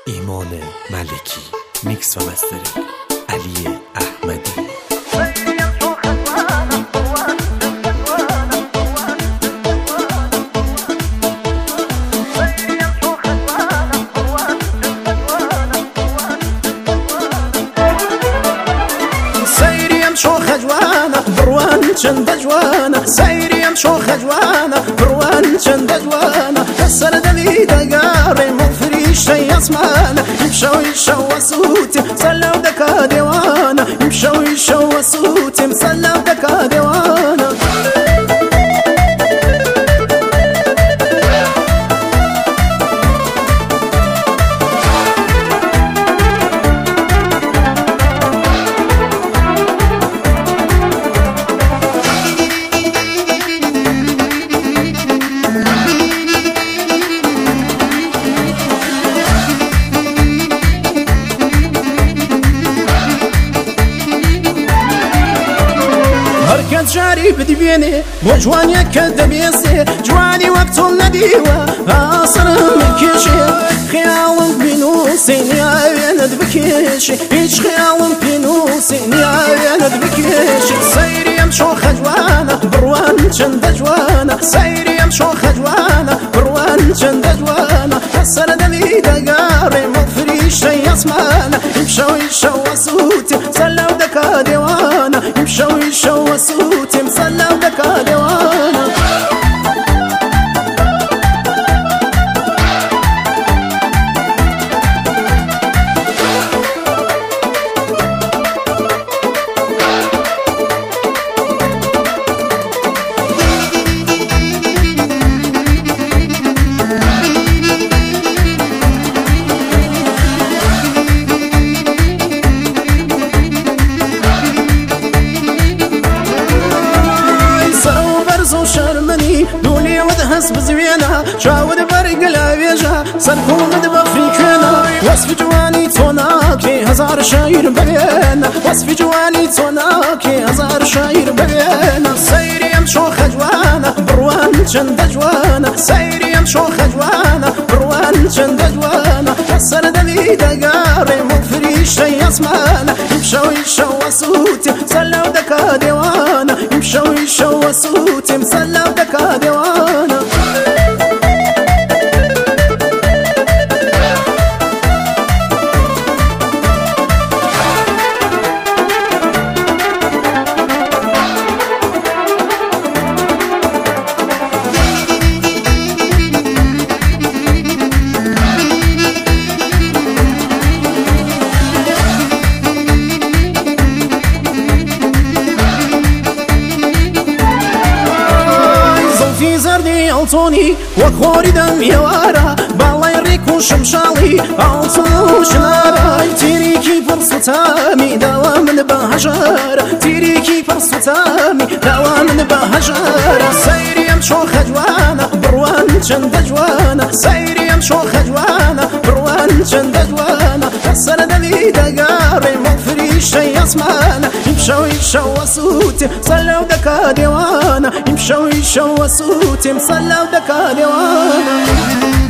ایمان ملکی، میکس و مسترینگ علی احمدی. شوخة جوانا بروان چند جوانا سيريم شوخة جوانا بروان چند جوانا كسر دلي دقاري مفريش شي اسمانا يمشوا يشوا صوتي صلوا دكا ديوانا يمشوا يشوا صوتي صلوا دكا ديوانا جاري بدي بيني وجوان يكد بيسي جواني وقت النديوة آصر مكيشي خيال بنوسي نيايند بكيشي إيش خيال بنوسي نيايند بكيشي سيري يمشو خجوانا بروان چند جوانا سيري يمشو خجوانا بروان چند جوانا كسر دلي دقاري مفريش شي اسمانا يمشو يشو صوتي صلوا دكا ديوانا يمشو يشو صوتي مصلوا دكا ديوانا دولي ودهس بزوينا شاود برق العويجة صدقوا مدبق في كينا وصف جواني توناكي هزار شاير ببينا وصف جواني توناكي هزار شاير ببينا سيري يمشو خجوانا بروان چند جوانا سيري يمشو خجوانا بروان چند جوانا كسر دلي دقاري مفريش شي اسمانا يمشو يشو صوتي صلوا دكا ديوانا يمشو يشو صوتي مصلوا دكا ديوانا ألتوني وكوري دم يوارا بالله يريك وشمشالي ألتون شنارا تيريكي فرصة تامي دوام بهجارة تيريكي فرصة تامي دوام بهجارة سيري يمشو خجوانا بروان چند جوانا سيري يمشو خجوانا بروان چند جوانا كسر دلي دقاري مفريش شي اسمانا يمشو يشو صوتي صلوا دكا ديوانا يمشو يشو صوتي مصلوا دكا ديوانا